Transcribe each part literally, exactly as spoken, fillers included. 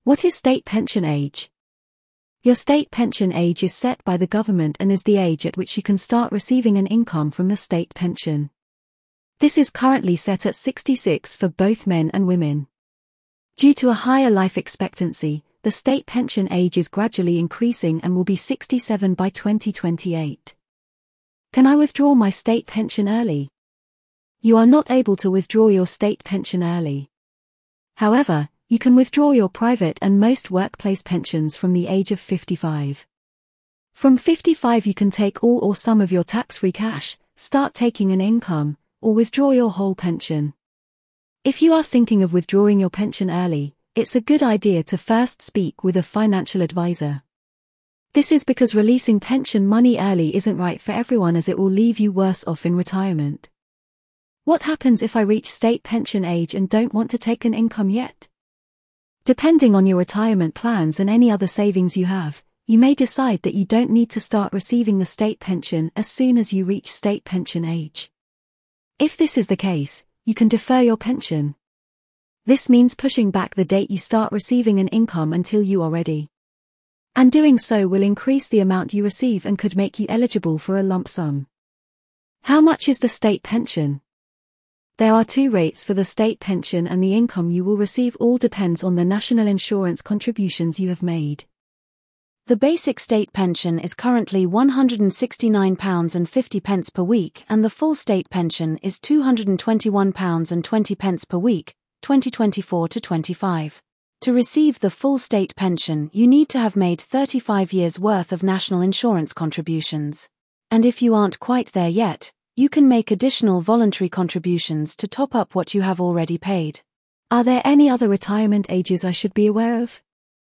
What is state pension age? Your state pension age is set by the government and is the age at which you can start receiving an income from the state pension. This is currently set at sixty-six for both men and women. Due to a higher life expectancy, the state pension age is gradually increasing and will be sixty-seven by twenty twenty-eight. Can I withdraw my state pension early? You are not able to withdraw your state pension early. However, you can withdraw your private and most workplace pensions from the age of fifty-five. From fifty-five you can take all or some of your tax-free cash, start taking an income, or withdraw your whole pension. If you are thinking of withdrawing your pension early, it's a good idea to first speak with a financial advisor. This is because releasing pension money early isn't right for everyone, as it will leave you worse off in retirement. What happens if I reach state pension age and don't want to take an income yet? Depending on your retirement plans and any other savings you have, you may decide that you don't need to start receiving the state pension as soon as you reach state pension age. If this is the case, you can defer your pension. This means pushing back the date you start receiving an income until you are ready. And doing so will increase the amount you receive and could make you eligible for a lump sum. How much is the state pension? There are two rates for the state pension, and the income you will receive all depends on the national insurance contributions you have made. The basic state pension is currently one hundred sixty-nine pounds fifty per week, and the full state pension is two hundred twenty-one pounds twenty per week, twenty twenty-four to twenty-five. To receive the full state pension, you need to have made thirty-five years worth of national insurance contributions. And if you aren't quite there yet, you can make additional voluntary contributions to top up what you have already paid. Are there any other retirement ages I should be aware of?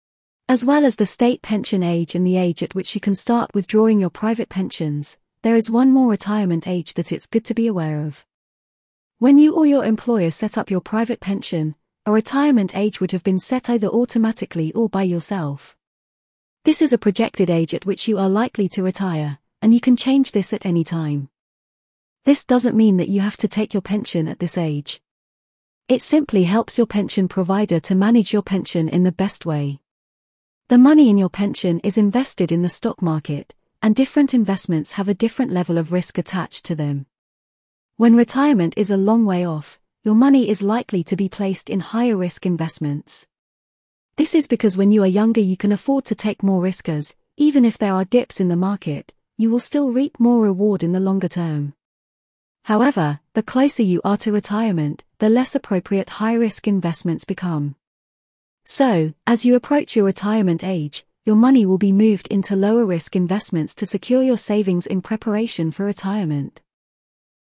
As well as the state pension age and the age at which you can start withdrawing your private pensions, there is one more retirement age that it's good to be aware of. When you or your employer set up your private pension, a retirement age would have been set either automatically or by yourself. This is a projected age at which you are likely to retire, and you can change this at any time. This doesn't mean that you have to take your pension at this age. It simply helps your pension provider to manage your pension in the best way. The money in your pension is invested in the stock market, and different investments have a different level of risk attached to them. When retirement is a long way off, your money is likely to be placed in higher risk investments. This is because when you are younger you can afford to take more risk, as, even if there are dips in the market, you will still reap more reward in the longer term. However, the closer you are to retirement, the less appropriate high-risk investments become. So, as you approach your retirement age, your money will be moved into lower-risk investments to secure your savings in preparation for retirement.